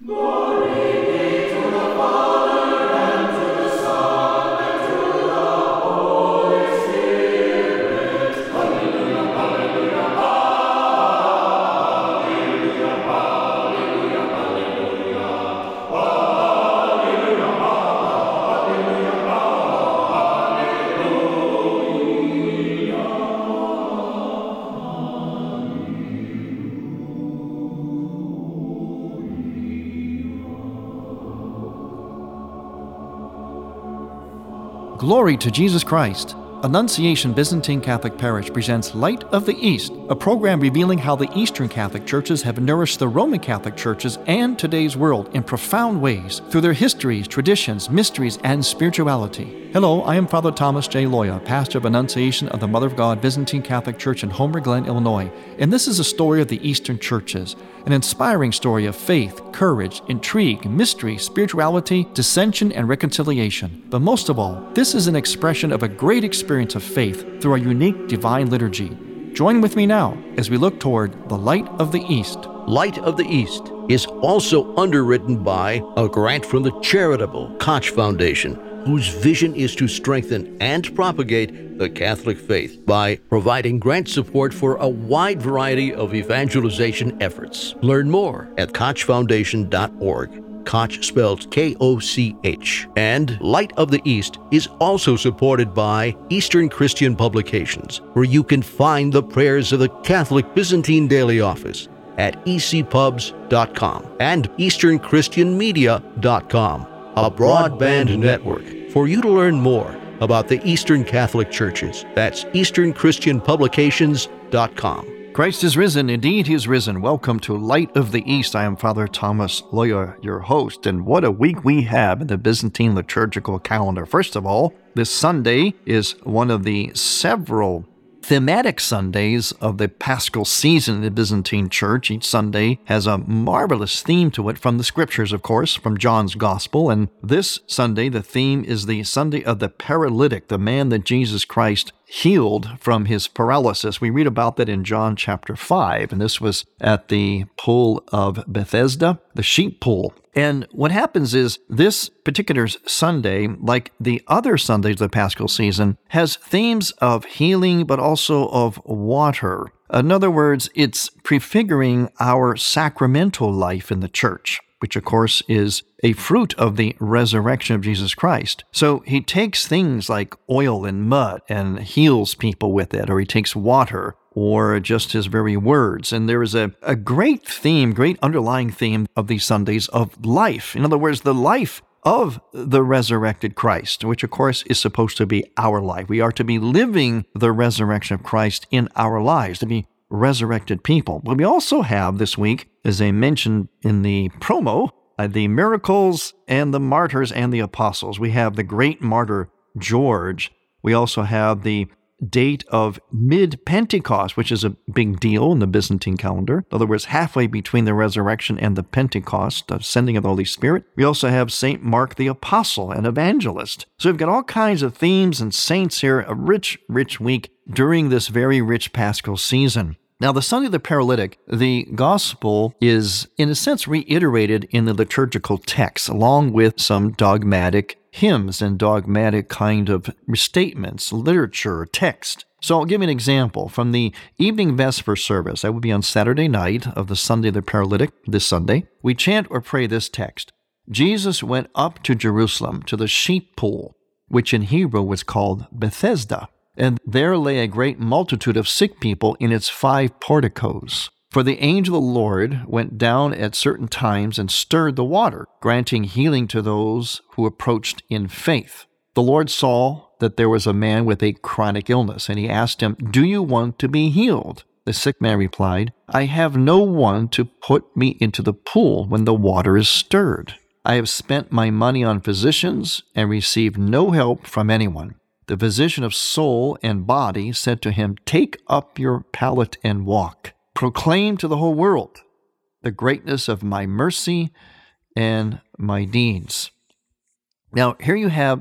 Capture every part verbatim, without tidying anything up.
Glory to Jesus Christ. Annunciation Byzantine Catholic Parish presents Light of the East, a program revealing how the Eastern Catholic Churches have nourished the Roman Catholic Churches and today's world in profound ways through their histories, traditions, mysteries, and spirituality. Hello, I am Father Thomas J. Loya, pastor of Annunciation of the Mother of God Byzantine Catholic Church in Homer Glen, Illinois, and this is a story of the Eastern Churches, an inspiring story of faith, courage, intrigue, mystery, spirituality, dissension, and reconciliation. But most of all, this is an expression of a great experience of faith through a unique divine liturgy. Join with me now as we look toward the Light of the East. Light of the East is also underwritten by a grant from the charitable Koch Foundation, whose vision is to strengthen and propagate the Catholic faith by providing grant support for a wide variety of evangelization efforts. Learn more at koch foundation dot org. Koch spelled K O C H. And Light of the East is also supported by Eastern Christian Publications, where you can find the prayers of the Catholic Byzantine Daily Office at e c pubs dot com and eastern christian media dot com, a broadband network for you to learn more about the Eastern Catholic Churches. That's eastern christian publications dot com. Christ is risen. Indeed, he is risen. Welcome to Light of the East. I am Father Thomas Loya, your host, and what a week we have in the Byzantine liturgical calendar. First of all, this Sunday is one of the several thematic Sundays of the Paschal season in the Byzantine Church. Each Sunday has a marvelous theme to it from the Scriptures, of course, from John's Gospel. And this Sunday, the theme is the Sunday of the paralytic, the man that Jesus Christ healed from his paralysis. We read about that in John chapter five, and this was at the pool of Bethesda, the sheep pool. And what happens is this particular Sunday, like the other Sundays of the Paschal season, has themes of healing, but also of water. In other words, it's prefiguring our sacramental life in the church, which of course is a fruit of the resurrection of Jesus Christ. So he takes things like oil and mud and heals people with it, or he takes water, or just his very words. And there is a, a great theme, great underlying theme of these Sundays of life. In other words, the life of the resurrected Christ, which of course is supposed to be our life. We are to be living the resurrection of Christ in our lives, to be resurrected people. But we also have this week, as I mentioned in the promo, uh, the miracles and the martyrs and the apostles. We have the great martyr George. We also have the date of mid-Pentecost, which is a big deal in the Byzantine calendar. In other words, halfway between the resurrection and the Pentecost, the sending of the Holy Spirit. We also have Saint Mark the Apostle and Evangelist. So we've got all kinds of themes and saints here, a rich, rich week during this very rich Paschal season. Now, the Sunday of the Paralytic, the Gospel is, in a sense, reiterated in the liturgical text, along with some dogmatic hymns and dogmatic kind of statements, literature, text. So I'll give you an example. From the evening Vesper service, that would be on Saturday night of the Sunday of the Paralytic, this Sunday, we chant or pray this text. Jesus went up to Jerusalem, to the sheep pool, which in Hebrew was called Bethesda. And there lay a great multitude of sick people in its five porticos. For the angel of the Lord went down at certain times and stirred the water, granting healing to those who approached in faith. The Lord saw that there was a man with a chronic illness, and he asked him, "Do you want to be healed?" The sick man replied, "I have no one to put me into the pool when the water is stirred. I have spent my money on physicians and received no help from anyone." The physician of soul and body said to him, "Take up your pallet and walk. Proclaim to the whole world the greatness of my mercy and my deeds." Now, here you have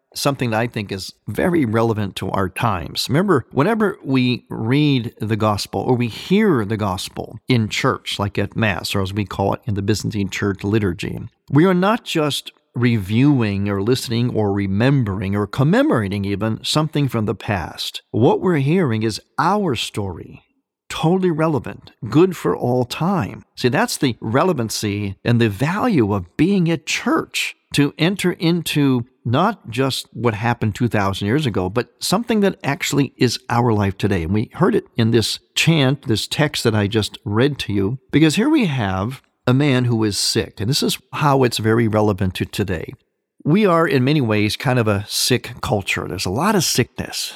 something that I think is very relevant to our times. Remember, whenever we read the gospel or we hear the gospel in church, like at Mass, or as we call it in the Byzantine Church liturgy, we are not just reviewing or listening or remembering or commemorating even something from the past. What we're hearing is our story. Totally relevant, good for all time. See, that's the relevancy and the value of being at church, to enter into not just what happened two thousand years ago, but something that actually is our life today. And we heard it in this chant, this text that I just read to you, because here we have a man who is sick, and this is how it's very relevant to today. We are, in many ways, kind of a sick culture. There's a lot of sickness,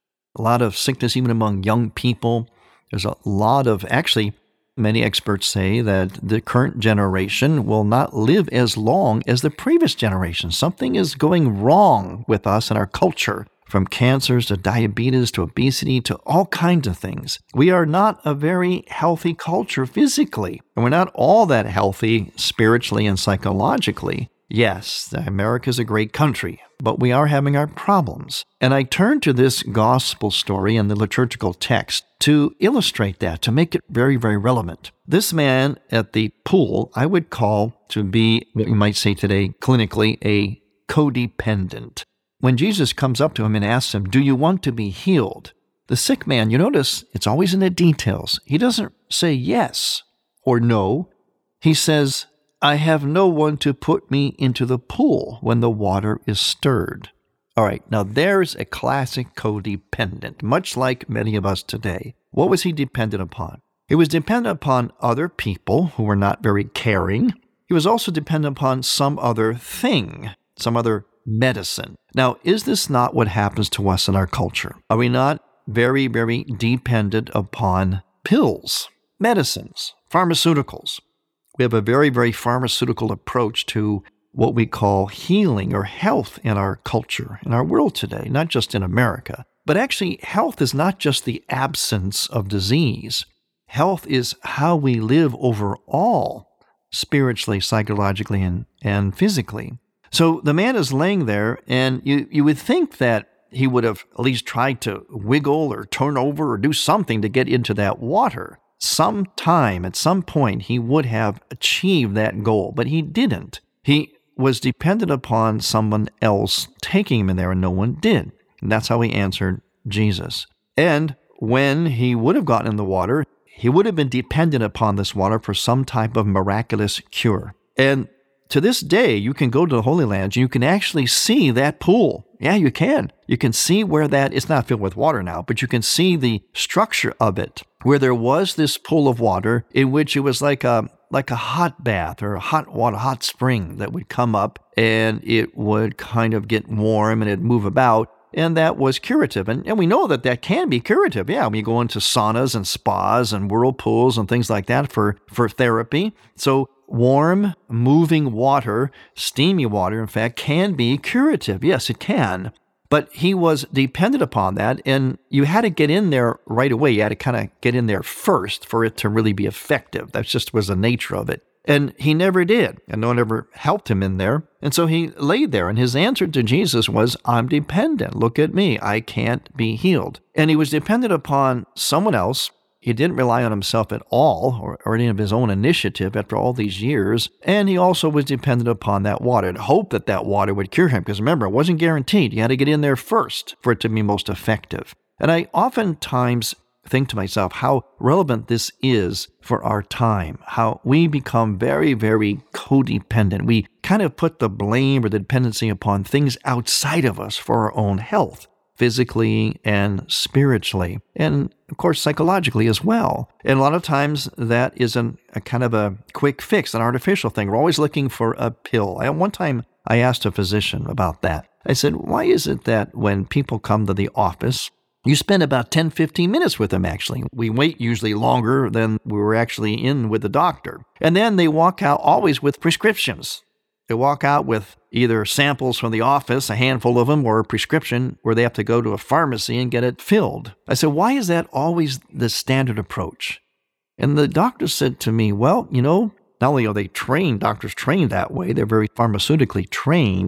a lot of sickness even among young people. There's a lot of, actually, many experts say that the current generation will not live as long as the previous generation. Something is going wrong with us and our culture, from cancers to diabetes to obesity to all kinds of things. We are not a very healthy culture physically, and we're not all that healthy spiritually and psychologically. Yes, America is a great country, but we are having our problems. And I turn to this gospel story and the liturgical text to illustrate that, to make it very, very relevant. This man at the pool, I would call to be what you might say today clinically a codependent. When Jesus comes up to him and asks him, "Do you want to be healed?" The sick man, you notice it's always in the details. He doesn't say yes or no. He says, "I have no one to put me into the pool when the water is stirred." All right, now there's a classic codependent, much like many of us today. What was he dependent upon? He was dependent upon other people who were not very caring. He was also dependent upon some other thing, some other medicine. Now, is this not what happens to us in our culture? Are we not very, very dependent upon pills, medicines, pharmaceuticals? We have a very, very pharmaceutical approach to what we call healing or health in our culture, in our world today, not just in America. But actually, health is not just the absence of disease. Health is how we live overall, spiritually, psychologically, and, and physically. So the man is laying there, and you, you would think that he would have at least tried to wiggle or turn over or do something to get into that water. Some time, at some point, he would have achieved that goal, but he didn't. He was dependent upon someone else taking him in there, and no one did. And that's how he answered Jesus. And when he would have gotten in the water, he would have been dependent upon this water for some type of miraculous cure. And to this day, you can go to the Holy Land and you can actually see that pool. Yeah, you can. You can see where that, it's not filled with water now, but you can see the structure of it, where there was this pool of water in which it was like a like a hot bath or a hot water, hot spring that would come up, and it would kind of get warm and it'd move about, and that was curative. And, and we know that that can be curative. Yeah, we go into saunas and spas and whirlpools and things like that for, for therapy. So warm, moving water, steamy water, in fact, can be curative. Yes, it can. But he was dependent upon that, and you had to get in there right away. You had to kind of get in there first for it to really be effective. That just was the nature of it. And he never did, and no one ever helped him in there. And so he laid there, and his answer to Jesus was, "I'm dependent. Look at me. I can't be healed." And he was dependent upon someone else. He didn't rely on himself at all, or, or any of his own initiative after all these years. And he also was dependent upon that water and hoped that that water would cure him. Because remember, it wasn't guaranteed. You had to get in there first for it to be most effective. And I oftentimes think to myself how relevant this is for our time, how we become very, very codependent. We kind of put the blame or the dependency upon things outside of us for our own health, physically and spiritually, and of course psychologically as well. And a lot of times that is an, a kind of a quick fix, an artificial thing. We're always looking for a pill. I, one time I asked a physician about that. I said, why is it that when people come to the office, you spend about ten, fifteen minutes with them, actually. We wait usually longer than we were actually in with the doctor. And then they walk out always with prescriptions. They walk out with either samples from the office, a handful of them, or a prescription where they have to go to a pharmacy and get it filled. I said, why is that always the standard approach? And the doctor said to me, well, you know, not only are they trained, doctors trained that way, they're very pharmaceutically trained,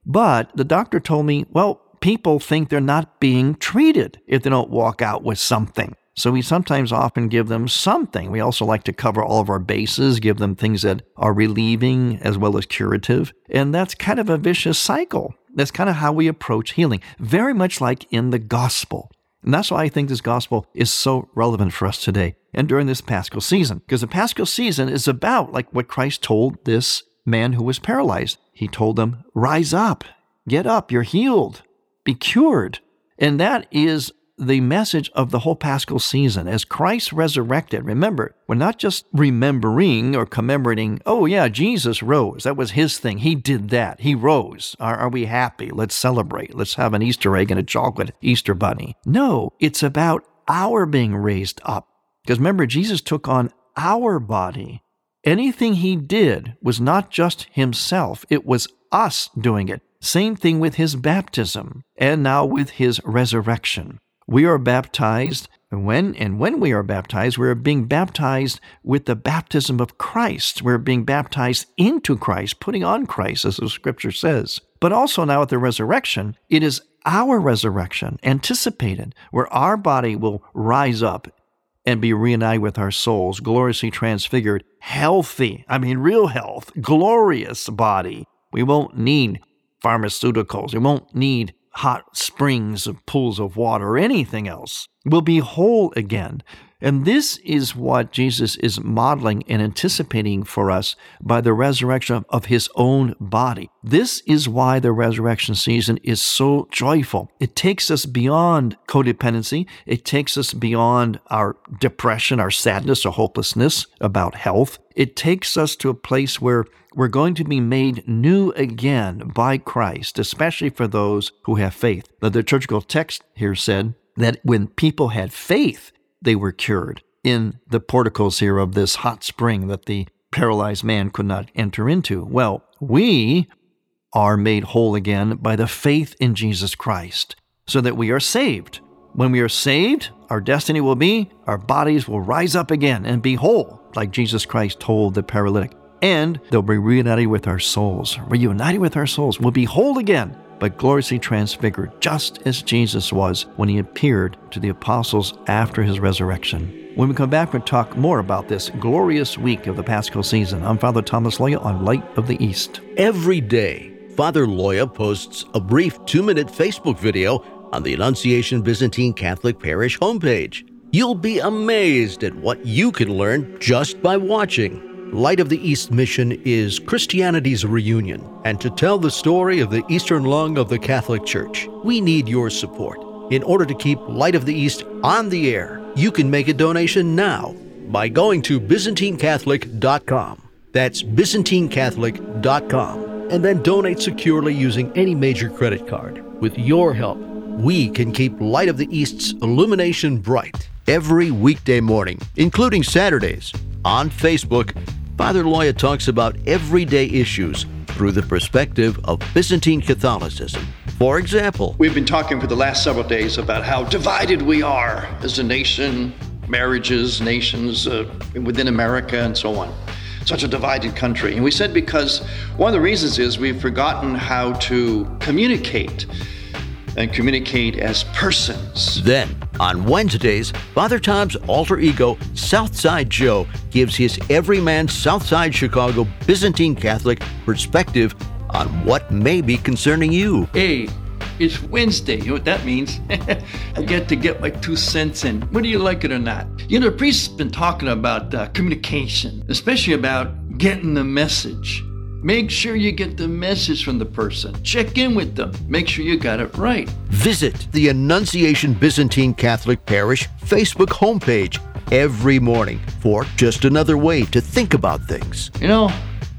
But the doctor told me, well, people think they're not being treated if they don't walk out with something. So we sometimes often give them something. We also like to cover all of our bases, give them things that are relieving as well as curative. And that's kind of a vicious cycle. That's kind of how we approach healing, very much like in the gospel. And that's why I think this gospel is so relevant for us today and during this Paschal season. Because the Paschal season is about like what Christ told this man who was paralyzed. He told him, rise up, get up, you're healed, be cured. And that is the message of the whole Paschal season. As Christ resurrected, remember, we're not just remembering or commemorating, oh yeah, Jesus rose. That was his thing. He did that. He rose. Are, are we happy? Let's celebrate. Let's have an Easter egg and a chocolate Easter bunny. No, it's about our being raised up. Because remember, Jesus took on our body. Anything he did was not just himself. It was us doing it. Same thing with his baptism and now with his resurrection. We are baptized, and when and when we are baptized, we are being baptized with the baptism of Christ. We're being baptized into Christ, putting on Christ, as the scripture says. But also now at the resurrection, it is our resurrection, anticipated, where our body will rise up and be reunited with our souls, gloriously transfigured, healthy, I mean real health, glorious body. We won't need pharmaceuticals. We won't need hot springs of pools of water or anything else. We'll be whole again. And this is what Jesus is modeling and anticipating for us by the resurrection of his own body. This is why the resurrection season is so joyful. It takes us beyond codependency. It takes us beyond our depression, our sadness, or hopelessness about health. It takes us to a place where we're going to be made new again by Christ, especially for those who have faith. Now, the liturgical text here said that when people had faith, they were cured in the porticos here of this hot spring that the paralyzed man could not enter into. Well, we are made whole again by the faith in Jesus Christ, so that we are saved. When we are saved, our destiny will be, our bodies will rise up again and be whole, like Jesus Christ told the paralytic. And they'll be reunited with our souls. Reunited with our souls. We'll be whole again, but gloriously transfigured, just as Jesus was when he appeared to the apostles after his resurrection. When we come back, we'll talk more about this glorious week of the Paschal season. I'm Father Thomas Loya on Light of the East. Every day, Father Loya posts a brief two-minute Facebook video on the Annunciation Byzantine Catholic Parish homepage. You'll be amazed at what you can learn just by watching. Light of the East mission is Christianity's reunion, and to tell the story of the Eastern lung of the Catholic Church, we need your support. In order to keep Light of the East on the air, you can make a donation now by going to Byzantine Catholic dot com. That's Byzantine Catholic dot com, and then donate securely using any major credit card. With your help, we can keep Light of the East's illumination bright every weekday morning, including Saturdays. On Facebook, Father Loya talks about everyday issues through the perspective of Byzantine Catholicism. For example, we've been talking for the last several days about how divided we are as a nation, marriages, nations uh, within America, and so on. Such a divided country. And we said because one of the reasons is we've forgotten how to communicate and communicate as persons. Then, on Wednesdays, Father Tom's alter ego, Southside Joe, gives his everyman Southside Chicago Byzantine Catholic perspective on what may be concerning you. Hey, it's Wednesday. You know what that means? I get to get my two cents in, whether you like it or not. You know, the priest's been talking about uh, communication, especially about getting the message. Make sure you get the message from the person. Check in with them. Make sure you got it right. Visit the Annunciation Byzantine Catholic Parish Facebook homepage every morning for just another way to think about things. You know,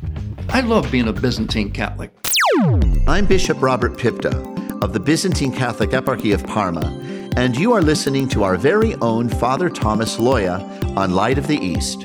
I love being a Byzantine Catholic. I'm Bishop Robert Pipta of the Byzantine Catholic Eparchy of Parma, and you are listening to our very own Father Thomas Loya on Light of the East.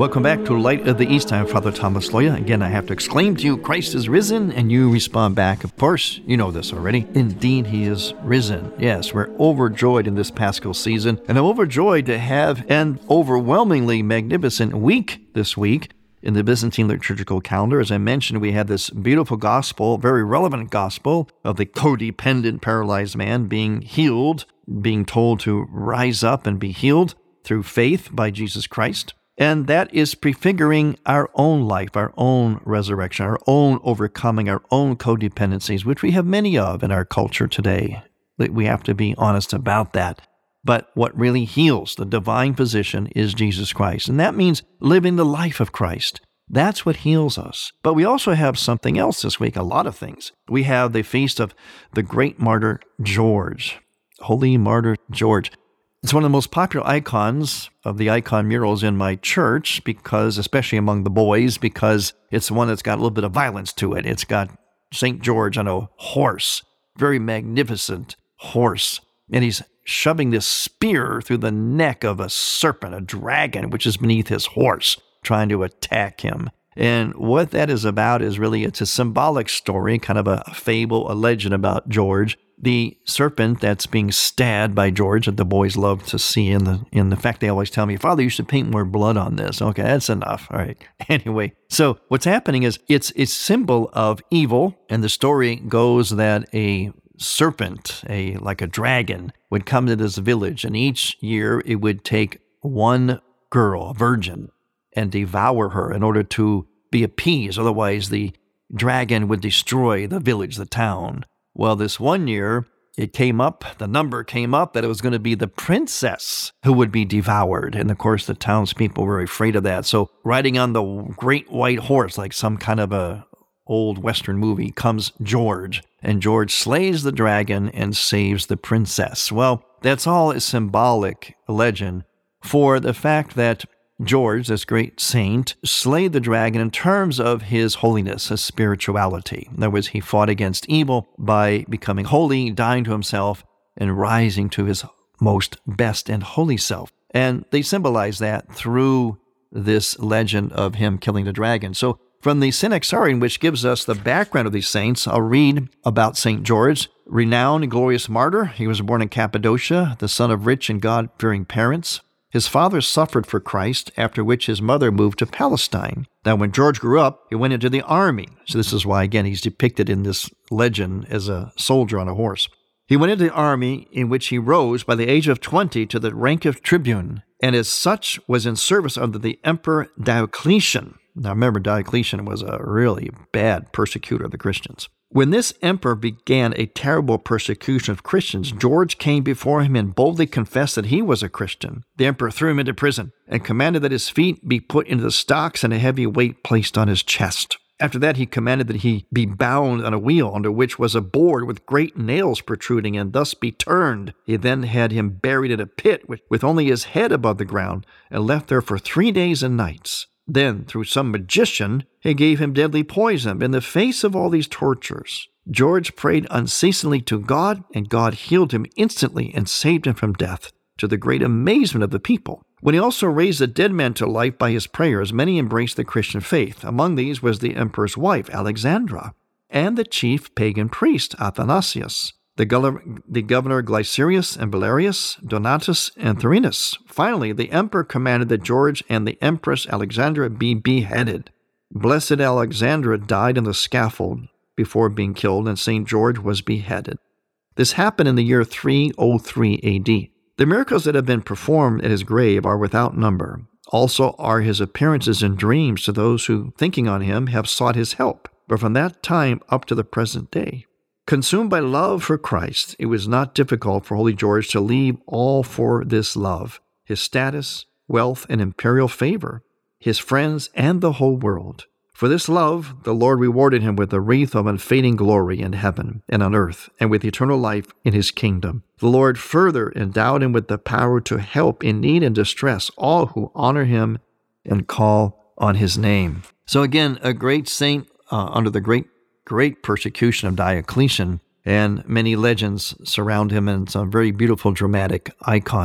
Welcome back to Light of the East. I'm Father Thomas Loya. Again, I have to exclaim to you, Christ is risen, and you respond back. Of course, you know this already. Indeed, he is risen. Yes, we're overjoyed in this Paschal season, and I'm overjoyed to have an overwhelmingly magnificent week this week in the Byzantine liturgical calendar. As I mentioned, we had this beautiful gospel, very relevant gospel of the codependent paralyzed man being healed, being told to rise up and be healed through faith by Jesus Christ. And that is prefiguring our own life, our own resurrection, our own overcoming, our own codependencies, which we have many of in our culture today. We have to be honest about that. But what really heals the divine physician is Jesus Christ. And that means living the life of Christ. That's what heals us. But we also have something else this week, a lot of things. We have the feast of the great martyr George, Holy Martyr George. It's one of the most popular icons of the icon murals in my church, because, especially among the boys, because it's one that's got a little bit of violence to it. It's got Saint George on a horse, very magnificent horse, and he's shoving this spear through the neck of a serpent, a dragon, which is beneath his horse, trying to attack him. And what that is about is really, it's a symbolic story, kind of a fable, a legend about George. The serpent that's being stabbed by George that the boys love to see. In the in the fact, they always tell me, Father, you should paint more blood on this. Okay, that's enough. All right. Anyway, so what's happening is it's it's symbol of evil, and the story goes that a serpent, a like a dragon, would come to this village, and each year it would take one girl, a virgin, and devour her in order to be appeased. Otherwise, the dragon would destroy the village, the town. Well, this one year, it came up, the number came up that it was going to be the princess who would be devoured. And of course, the townspeople were afraid of that. So riding on the great white horse, like some kind of a old Western movie, comes George. And George slays the dragon and saves the princess. Well, that's all a symbolic legend for the fact that George, this great saint, slayed the dragon in terms of his holiness, his spirituality. In other words, he fought against evil by becoming holy, dying to himself, and rising to his most best and holy self. And they symbolize that through this legend of him killing the dragon. So from the Synaxarion, which gives us the background of these saints, I'll read about Saint George, renowned and glorious martyr. He was born in Cappadocia, the son of rich and God-fearing parents. His father suffered for Christ, after which his mother moved to Palestine. Now, when George grew up, he went into the army. So this is why, again, he's depicted in this legend as a soldier on a horse. He went into the army, in which he rose by the age of twenty to the rank of tribune, and as such was in service under the Emperor Diocletian. Now, remember, Diocletian was a really bad persecutor of the Christians. When this emperor began a terrible persecution of Christians, George came before him and boldly confessed that he was a Christian. The emperor threw him into prison and commanded that his feet be put into the stocks and a heavy weight placed on his chest. After that, he commanded that he be bound on a wheel under which was a board with great nails protruding, and thus be turned. He then had him buried in a pit with only his head above the ground and left there for three days and nights. Then, through some magician, he gave him deadly poison. In the face of all these tortures, George prayed unceasingly to God, and God healed him instantly and saved him from death, to the great amazement of the people. When he also raised a dead man to life by his prayers, many embraced the Christian faith. Among these was the emperor's wife, Alexandra, and the chief pagan priest, Athanasius, the, gov- the governor Glycerius and Valerius, Donatus and Thurinus. Finally, the emperor commanded that George and the empress Alexandra be beheaded. Blessed Alexandra died on the scaffold before being killed, and Saint George was beheaded. This happened in the year three oh three A D. The miracles that have been performed at his grave are without number. Also are his appearances in dreams to those who, thinking on him, have sought his help, but from that time up to the present day. Consumed by love for Christ, it was not difficult for Holy George to leave all for this love, his status, wealth, and imperial favor, his friends, and the whole world. For this love, the Lord rewarded him with a wreath of unfading glory in heaven and on earth, and with eternal life in his kingdom. The Lord further endowed him with the power to help in need and distress all who honor him and call on his name. So again, a great saint uh, under the great great persecution of Diocletian, and many legends surround him and some very beautiful dramatic icons.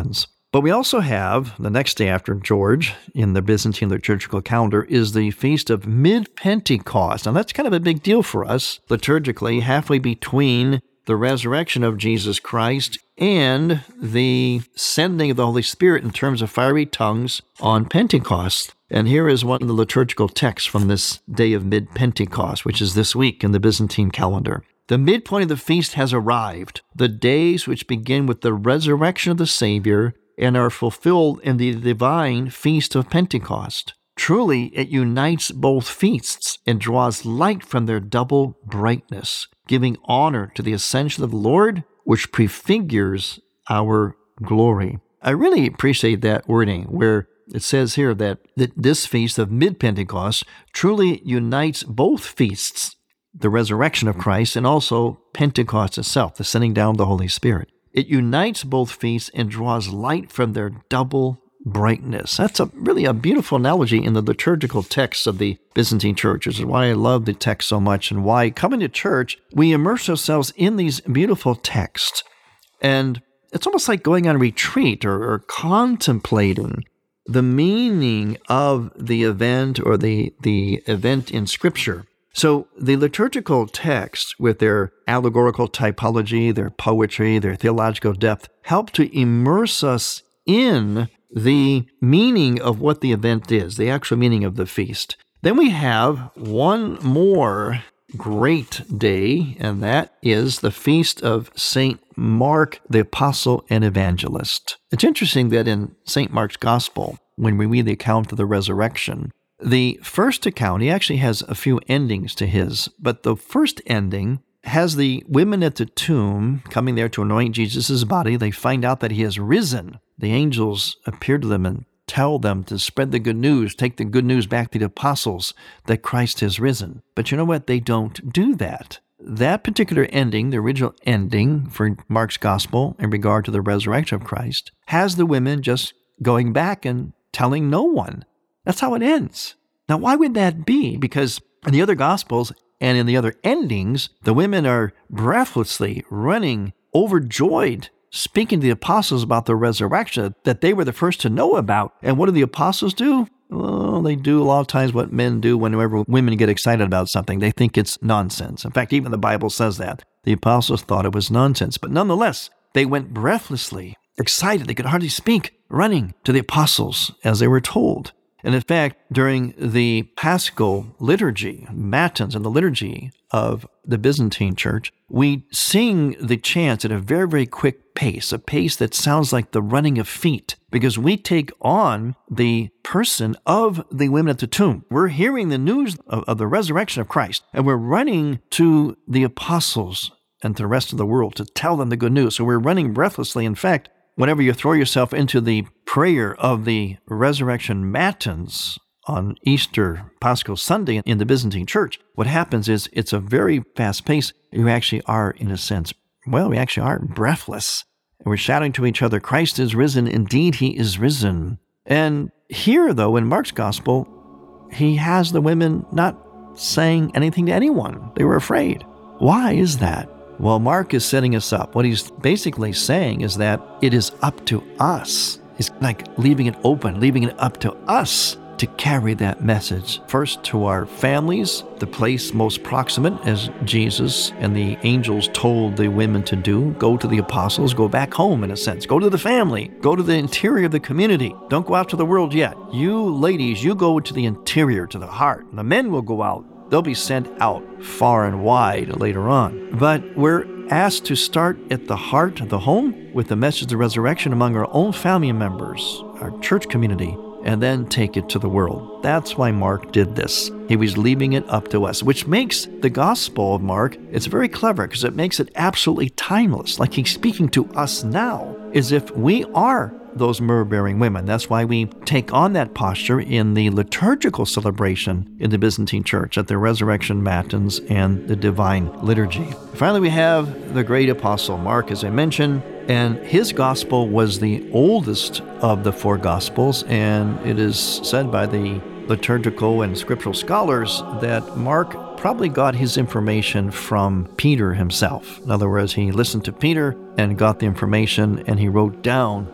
But we also have, the next day after George in the Byzantine liturgical calendar, is the Feast of Mid-Pentecost. Now that's kind of a big deal for us, liturgically, halfway between the resurrection of Jesus Christ and the sending of the Holy Spirit in terms of fiery tongues on Pentecost. And here is one of the liturgical texts from this day of Mid-Pentecost, which is this week in the Byzantine calendar. The midpoint of the feast has arrived, the days which begin with the resurrection of the Savior and are fulfilled in the divine Feast of Pentecost. Truly, it unites both feasts and draws light from their double brightness, giving honor to the ascension of the Lord, which prefigures our glory. I really appreciate that wording where it says here that this feast of mid-Pentecost truly unites both feasts, the resurrection of Christ and also Pentecost itself, the sending down of the Holy Spirit. It unites both feasts and draws light from their double brightness. That's a really a beautiful analogy in the liturgical texts of the Byzantine church, which is why I love the text so much and why coming to church, we immerse ourselves in these beautiful texts. And it's almost like going on a retreat or, or contemplating the meaning of the event or the, the event in Scripture. So the liturgical texts, with their allegorical typology, their poetry, their theological depth, help to immerse us in the meaning of what the event is, the actual meaning of the feast. Then we have one more great day, and that is the feast of Saint Mark, the Apostle and Evangelist. It's interesting that in Saint Mark's Gospel, when we read the account of the resurrection, the first account, he actually has a few endings to his, but the first ending has the women at the tomb coming there to anoint Jesus' body. They find out that he has risen. The angels appear to them and tell them to spread the good news, take the good news back to the apostles that Christ has risen. But you know what? They don't do that. That particular ending, the original ending for Mark's Gospel in regard to the resurrection of Christ, has the women just going back and telling no one. That's how it ends. Now, why would that be? Because in the other Gospels and in the other endings, the women are breathlessly running, overjoyed, speaking to the apostles about the resurrection that they were the first to know about. And what do the apostles do? Well, they do a lot of times what men do whenever women get excited about something. They think it's nonsense. In fact, even the Bible says that. The apostles thought it was nonsense. But nonetheless, they went breathlessly, excited. They could hardly speak, running to the apostles as they were told. And in fact, during the Paschal liturgy, Matins and the liturgy of the Byzantine church, we sing the chants at a very, very quick pace, a pace that sounds like the running of feet, because we take on the person of the women at the tomb. We're hearing the news of, of the resurrection of Christ, and we're running to the apostles and to the rest of the world to tell them the good news. So we're running breathlessly. In fact, whenever you throw yourself into the prayer of the resurrection matins on Easter Paschal Sunday in the Byzantine church, what happens is it's a very fast pace. You actually are, in a sense, well, we actually are breathless. And we're shouting to each other, Christ is risen. Indeed, he is risen. And here, though, in Mark's Gospel, he has the women not saying anything to anyone. They were afraid. Why is that? Well, Mark is setting us up. What he's basically saying is that it is up to us. It's like leaving it open, leaving it up to us to carry that message. First to our families, the place most proximate, as Jesus and the angels told the women to do. Go to the apostles, go back home in a sense. Go to the family, go to the interior of the community. Don't go out to the world yet. You ladies, you go to the interior, to the heart. The men will go out. They'll be sent out far and wide later on. But we're asked to start at the heart of the home with the message of the resurrection among our own family members, our church community, and then take it to the world. That's why Mark did this. He was leaving it up to us, which makes the Gospel of Mark, it's very clever because it makes it absolutely timeless, like he's speaking to us now, as if we are those myrrh-bearing women. That's why we take on that posture in the liturgical celebration in the Byzantine church at the resurrection matins and the divine liturgy. Finally, we have the great apostle Mark, as I mentioned, and his gospel was the oldest of the four gospels, and it is said by the liturgical and scriptural scholars that Mark probably got his information from Peter himself. In other words, he listened to Peter and got the information, and he wrote down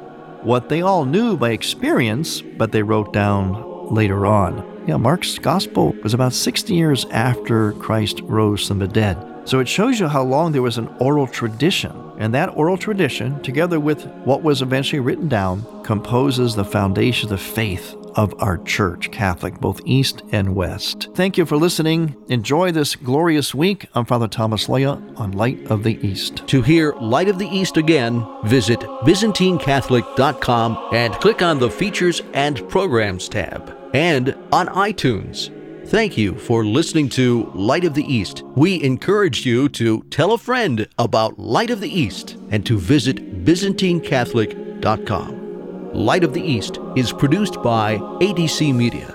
what they all knew by experience, but they wrote down later on. Yeah, Mark's gospel was about sixty years after Christ rose from the dead. So it shows you how long there was an oral tradition. And that oral tradition, together with what was eventually written down, composes the foundation of faith of our church, Catholic, both East and West. Thank you for listening. Enjoy this glorious week. I'm Father Thomas Loya on Light of the East. To hear Light of the East again, visit Byzantine Catholic dot com and click on the Features and Programs tab, and on iTunes. Thank you for listening to Light of the East. We encourage you to tell a friend about Light of the East and to visit Byzantine Catholic dot com. Light of the East is produced by A D C Media.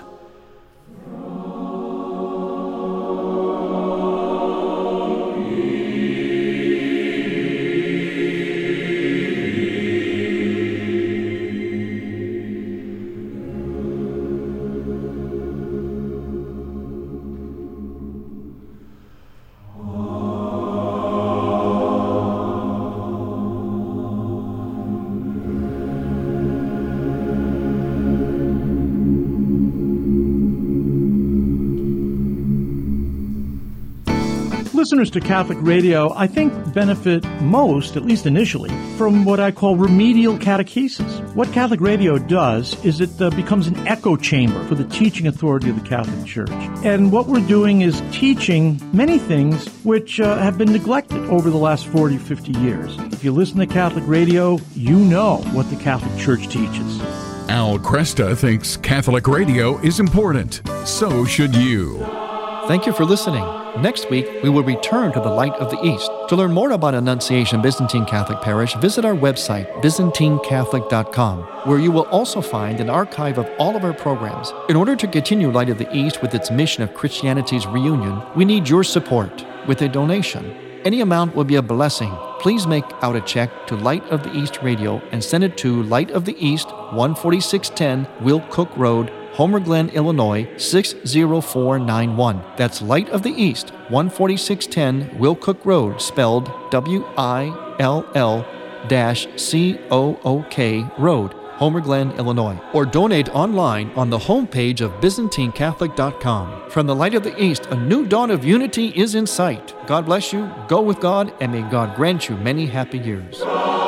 Listeners to Catholic Radio, I think, benefit most, at least initially, from what I call remedial catechesis. What Catholic Radio does is it uh, becomes an echo chamber for the teaching authority of the Catholic Church. And what we're doing is teaching many things which uh, have been neglected over the last forty, fifty years. If you listen to Catholic Radio, you know what the Catholic Church teaches. Al Kresta thinks Catholic Radio is important. So should you. Thank you for listening. Next week, we will return to the Light of the East. To learn more about Annunciation Byzantine Catholic Parish, visit our website, Byzantine Catholic dot com, where you will also find an archive of all of our programs. In order to continue Light of the East with its mission of Christianity's reunion, we need your support with a donation. Any amount will be a blessing. Please make out a check to Light of the East Radio and send it to Light of the East, one forty-six ten Will Cook Road, Homer Glen, Illinois, six zero four nine one. That's Light of the East, one forty-six ten Will Cook Road, spelled W I L L C O O K Road, Homer Glen, Illinois. Or donate online on the homepage of Byzantine Catholic dot com. From the Light of the East, a new dawn of unity is in sight. God bless you, go with God, and may God grant you many happy years.